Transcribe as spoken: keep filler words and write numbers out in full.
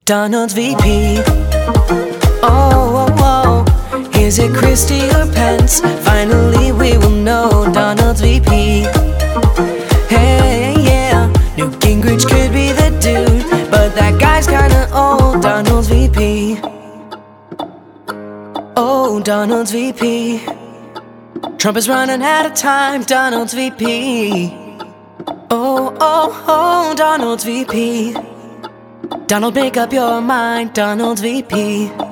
Donald's V P. Oh, oh, oh. Is it Christie or Pence? Finally we will know. Donald's V P. Hey, yeah. Newt Gingrich could be the dude, but that guy's kinda old. Donald's V P. Oh, Donald's V P. Trump is running out of time. Donald's V P. Oh, oh, oh, Donald's V P. Donald, make up your mind. Donald's V P.